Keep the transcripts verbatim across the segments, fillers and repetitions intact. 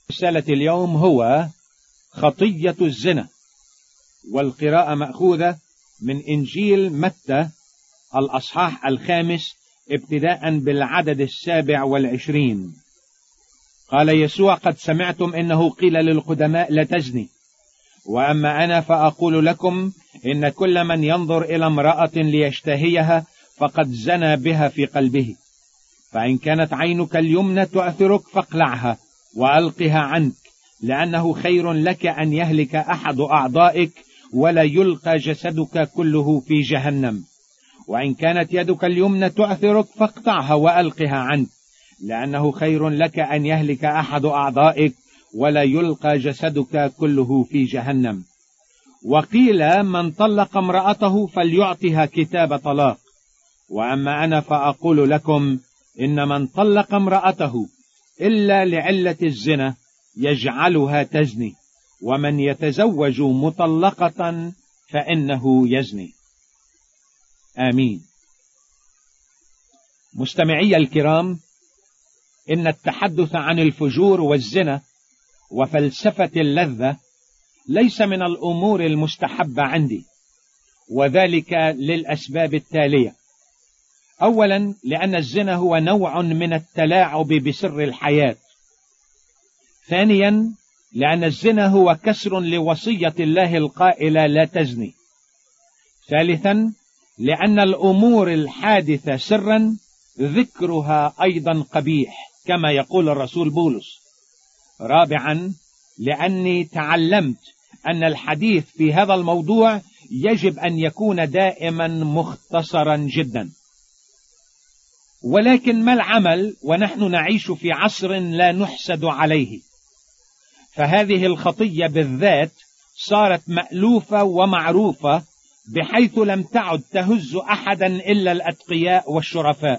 رسالة اليوم هو خطية الزنا، والقراءة مأخوذة من إنجيل متى الأصحاح الخامس ابتداء بالعدد السابع والعشرين. قال يسوع: قد سمعتم إنه قيل للقدماء لا تزني، وأما أنا فأقول لكم إن كل من ينظر إلى امرأة ليشتهيها فقد زنى بها في قلبه. فإن كانت عينك اليمنى تؤثرك فاقلعها وألقها عنك، لأنه خير لك أن يهلك أحد أعضائك ولا يلقى جسدك كله في جهنم. وإن كانت يدك اليمنى تؤثرك فاقطعها وألقها عنك، لأنه خير لك أن يهلك أحد أعضائك ولا يلقى جسدك كله في جهنم. وقيل: من طلق امرأته فليعطها كتاب طلاق. وأما أنا فأقول لكم إن من طلق امرأته إلا لعلة الزنا يجعلها تزني، ومن يتزوج مطلقة فإنه يزني. آمين. مستمعي الكرام، إن التحدث عن الفجور والزنا وفلسفة اللذة ليس من الأمور المستحبة عندي، وذلك للأسباب التالية. أولا، لأن الزنا هو نوع من التلاعب بسر الحياة. ثانيا، لأن الزنا هو كسر لوصية الله القائلة لا تزني. ثالثا، لأن الأمور الحادثة سرا ذكرها أيضا قبيح كما يقول الرسول بولس. رابعا، لأني تعلمت أن الحديث في هذا الموضوع يجب أن يكون دائما مختصرا جدا. ولكن ما العمل ونحن نعيش في عصر لا نحسد عليه؟ فهذه الخطية بالذات صارت مألوفة ومعروفة، بحيث لم تعد تهز أحدا إلا الأتقياء والشرفاء.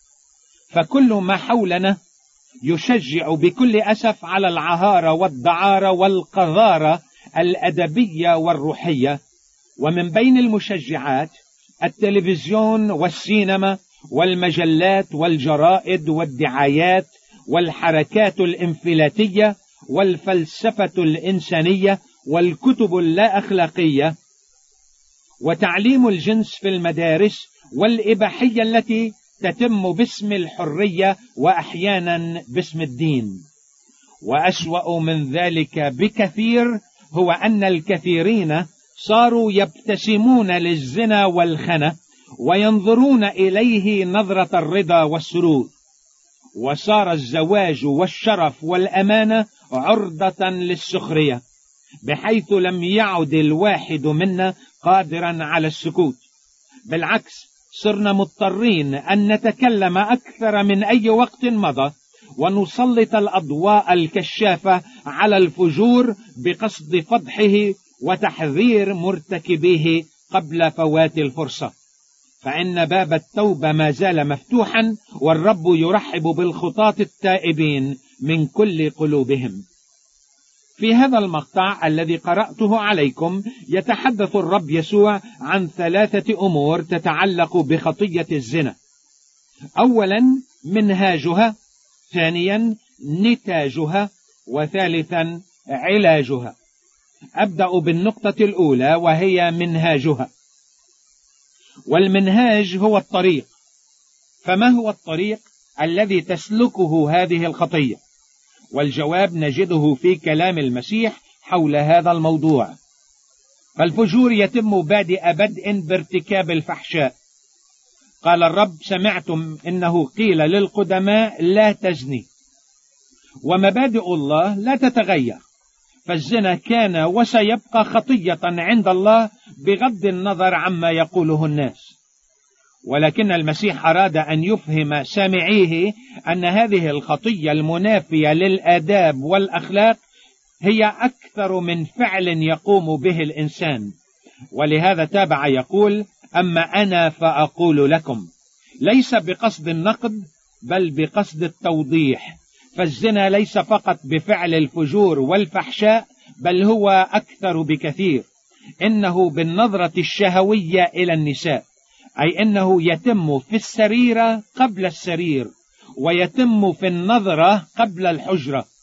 فكل ما حولنا يشجع بكل أسف على العهارة والدعارة والقذارة الأدبية والروحية. ومن بين المشجعات التلفزيون والسينما والمجلات والجرائد والدعايات والحركات الانفلاتية والفلسفة الإنسانية والكتب اللا أخلاقية وتعليم الجنس في المدارس والإباحية التي تتم باسم الحرية وأحيانا باسم الدين. وأسوأ من ذلك بكثير هو أن الكثيرين صاروا يبتسمون للزنا والخنا وينظرون إليه نظرة الرضا والسرور، وصار الزواج والشرف والأمانة عرضة للسخرية، بحيث لم يعد الواحد منا قادرا على السكوت. بالعكس، صرنا مضطرين أن نتكلم أكثر من أي وقت مضى، ونسلط الأضواء الكشافة على الفجور بقصد فضحه وتحذير مرتكبيه قبل فوات الفرصة. فإن باب التوبة ما زال مفتوحا، والرب يرحب بالخطاة التائبين من كل قلوبهم. في هذا المقطع الذي قرأته عليكم يتحدث الرب يسوع عن ثلاثة أمور تتعلق بخطية الزنا. أولا، منهاجها، ثانيا نتاجها، وثالثا علاجها. أبدأ بالنقطة الأولى وهي منهاجها. والمنهاج هو الطريق. فما هو الطريق الذي تسلكه هذه الخطية؟ والجواب نجده في كلام المسيح حول هذا الموضوع. فالفجور يتم بادئ بدء بارتكاب الفحشاء. قال الرب: سمعتم إنه قيل للقدماء لا تزني. ومبادئ الله لا تتغير، فالزنا كان وسيبقى خطية عند الله بغض النظر عما يقوله الناس. ولكن المسيح أراد أن يفهم سامعيه أن هذه الخطية المنافية للآداب والأخلاق هي أكثر من فعل يقوم به الإنسان. ولهذا تابع يقول: أما أنا فأقول لكم، ليس بقصد النقد بل بقصد التوضيح. فالزنا ليس فقط بفعل الفجور والفحشاء، بل هو أكثر بكثير. إنه بالنظرة الشهوية إلى النساء، أي أنه يتم في السريرة قبل السرير، ويتم في النظرة قبل الحجرة.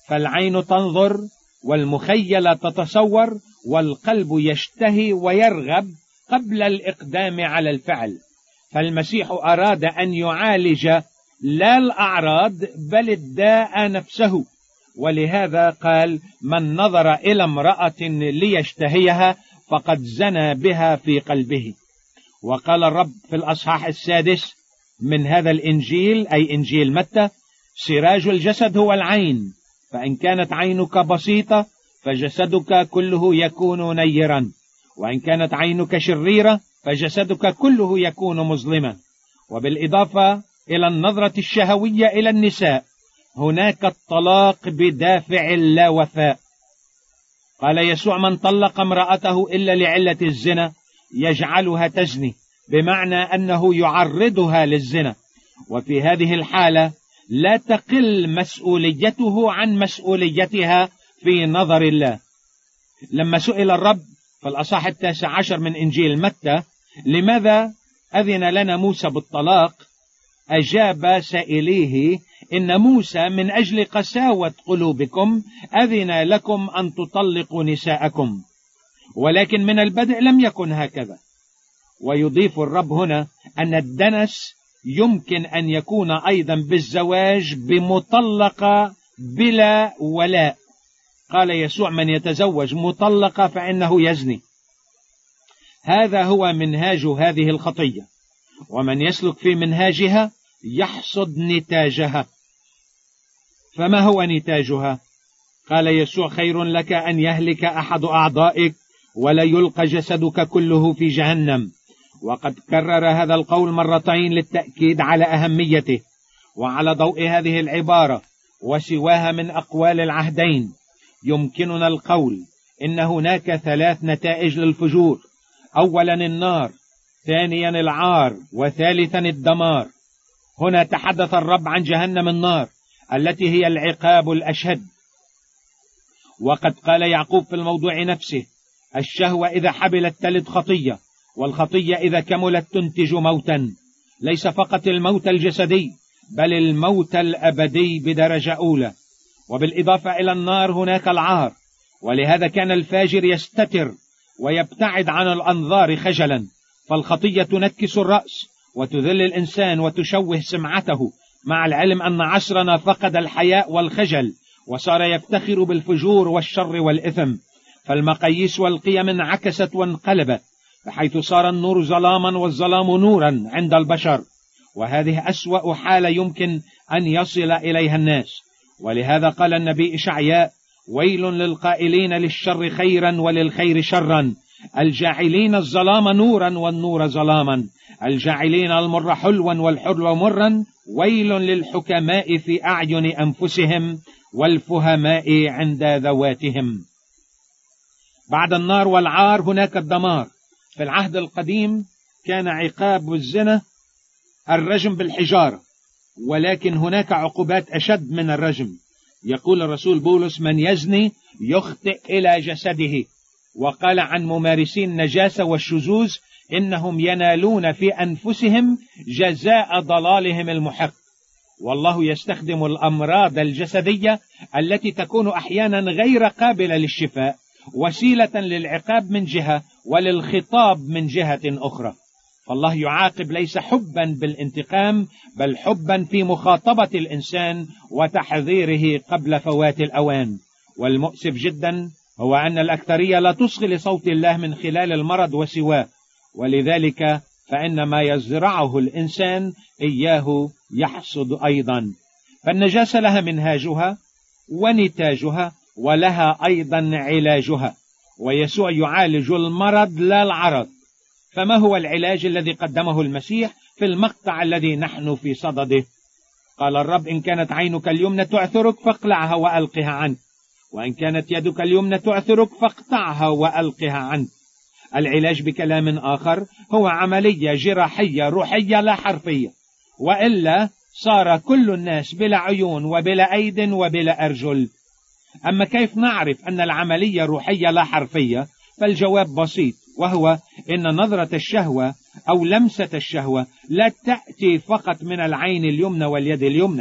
فالعين تنظر والمخيلة تتصور والقلب يشتهي ويرغب قبل الإقدام على الفعل. فالمسيح أراد أن يعالج لا الأعراض بل الداء نفسه، ولهذا قال: من نظر إلى امرأة ليشتهيها فقد زنى بها في قلبه. وقال الرب في الأصحاح السادس من هذا الإنجيل، أي إنجيل متى: سراج الجسد هو العين، فإن كانت عينك بسيطة فجسدك كله يكون نيرا، وإن كانت عينك شريرة فجسدك كله يكون مظلما. وبالإضافة إلى النظرة الشهوية إلى النساء هناك الطلاق بدافع اللا وفاء. قال يسوع: من طلق امرأته إلا لعلة الزنا يجعلها تزني، بمعنى أنه يعرضها للزنا، وفي هذه الحالة لا تقل مسؤوليته عن مسؤوليتها في نظر الله. لما سئل الرب في الأصحاح التاسع عشر من إنجيل متى: لماذا أذن لنا موسى بالطلاق؟ أجاب سائليه: إن موسى من أجل قساوة قلوبكم أذن لكم أن تطلقوا نساءكم، ولكن من البدء لم يكن هكذا. ويضيف الرب هنا أن الدنس يمكن أن يكون أيضا بالزواج بمطلقة بلا ولاء. قال يسوع: من يتزوج مطلقة فإنه يزني. هذا هو منهاج هذه الخطية، ومن يسلك في منهاجها يحصد نتاجها. فما هو نتاجها؟ قال يسوع: خير لك أن يهلك أحد أعضائك ولا يلقى جسدك كله في جهنم. وقد كرر هذا القول مرتين للتأكيد على أهميته. وعلى ضوء هذه العبارة وسواها من أقوال العهدين يمكننا القول إن هناك ثلاث نتائج للفجور: أولا النار، ثانيا العار، وثالثا الدمار. هنا تحدث الرب عن جهنم النار التي هي العقاب الأشد. وقد قال يعقوب في الموضوع نفسه: الشهوة إذا حبلت تلد خطية، والخطية إذا كملت تنتج موتا. ليس فقط الموت الجسدي بل الموت الأبدي بدرجة أولى. وبالإضافة إلى النار هناك العار، ولهذا كان الفاجر يستتر ويبتعد عن الأنظار خجلا، فالخطية تنكس الرأس وتذل الإنسان وتشوه سمعته، مع العلم أن عصرنا فقد الحياء والخجل وصار يفتخر بالفجور والشر والإثم. فالمقاييس والقيم انعكست وانقلبت، بحيث صار النور ظلاما والظلام نورا عند البشر، وهذه أسوأ حالة يمكن أن يصل إليها الناس. ولهذا قال النبي إشعياء: ويل للقائلين للشر خيرا وللخير شرا، الجاعلين الظلام نورا والنور ظلاما، الجاعلين المر حلوا والحلو مرا، ويل للحكماء في أعين أنفسهم والفهماء عند ذواتهم. بعد النار والعار هناك الدمار. في العهد القديم كان عقاب الزنا الرجم بالحجارة، ولكن هناك عقوبات أشد من الرجم. يقول الرسول بولس: من يزني يخطئ إلى جسده. وقال عن ممارسي النجاسة والشذوذ إنهم ينالون في أنفسهم جزاء ضلالهم المحق. والله يستخدم الأمراض الجسدية التي تكون أحيانا غير قابلة للشفاء وسيلة للعقاب من جهة وللخطاب من جهة أخرى. فالله يعاقب ليس حبا بالانتقام، بل حبا في مخاطبة الإنسان وتحذيره قبل فوات الأوان. والمؤسف جدا هو أن الأكثرية لا تصغي لصوت الله من خلال المرض وسواه، ولذلك فإن ما يزرعه الإنسان إياه يحصد أيضا. فالنجاسة لها منهاجها ونتاجها، ولها أيضا علاجها، ويسوع يعالج المرض لا العرض. فما هو العلاج الذي قدمه المسيح في المقطع الذي نحن في صدده؟ قال الرب: إن كانت عينك اليمنى تعثرك فاقلعها وألقها عنك، وإن كانت يدك اليمنى تعثرك فاقطعها وألقها عنك. العلاج بكلام آخر هو عملية جراحية روحية لا حرفية، وإلا صار كل الناس بلا عيون وبلا أيد وبلا أرجل. أما كيف نعرف أن العملية روحية لا حرفية؟ فالجواب بسيط، وهو إن نظرة الشهوة أو لمسة الشهوة لا تأتي فقط من العين اليمنى واليد اليمنى،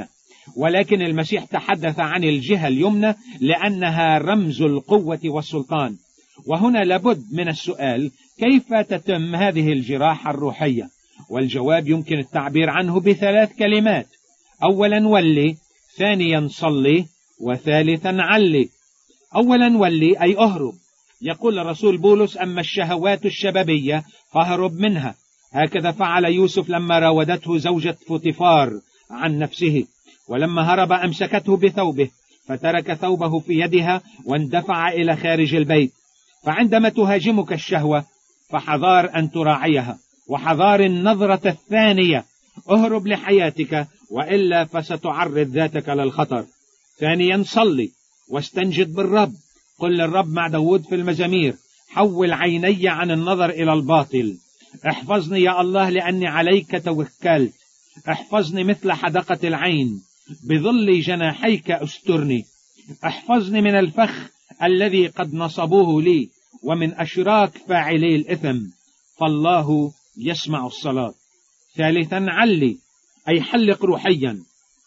ولكن المسيح تحدث عن الجهة اليمنى لأنها رمز القوة والسلطان. وهنا لابد من السؤال: كيف تتم هذه الجراحة الروحية؟ والجواب يمكن التعبير عنه بثلاث كلمات: أولا ولي، ثانيا صلي، وثالثا علي. أولا ولي أي أهرب. يقول الرسول بولس: أما الشهوات الشبابية فاهرب منها. هكذا فعل يوسف لما راودته زوجة فوطيفار عن نفسه، ولما هرب أمسكته بثوبه فترك ثوبه في يدها واندفع إلى خارج البيت. فعندما تهاجمك الشهوة فحذار أن تراعيها، وحذار النظرة الثانية. اهرب لحياتك وإلا فستعرض ذاتك للخطر. ثانيا صلي واستنجد بالرب. قل للرب مع داود في المزامير: حول عيني عن النظر إلى الباطل. احفظني يا الله لأني عليك توكلت. احفظني مثل حدقة العين، بظل جناحيك استرني. احفظني من الفخ الذي قد نصبوه لي، ومن أشراك فاعلي الإثم، فالله يسمع الصلاة. ثالثا علي أي حلق روحيا،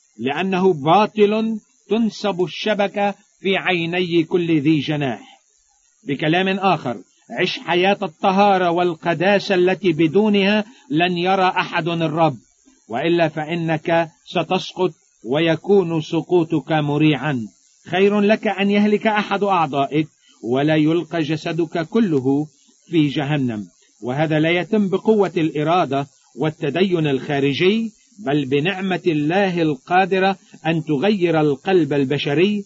لأنه باطل تنسب الشبكة في عيني كل ذي جناح. بكلام آخر: عش حياة الطهارة والقداسة التي بدونها لن يرى أحد الرب، وإلا فإنك ستسقط ويكون سقوطك مريعا. خير لك أن يهلك أحد أعضائك ولا يلقى جسدك كله في جهنم. وهذا لا يتم بقوة الإرادة والتدين الخارجي، بل بنعمة الله القادرة أن تغير القلب البشري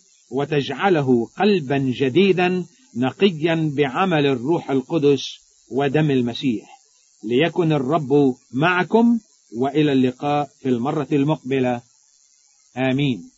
وتجعله قلبا جديدا نقيا بعمل الروح القدس ودم المسيح. ليكن الرب معكم، وإلى اللقاء في المرة المقبلة. آمين.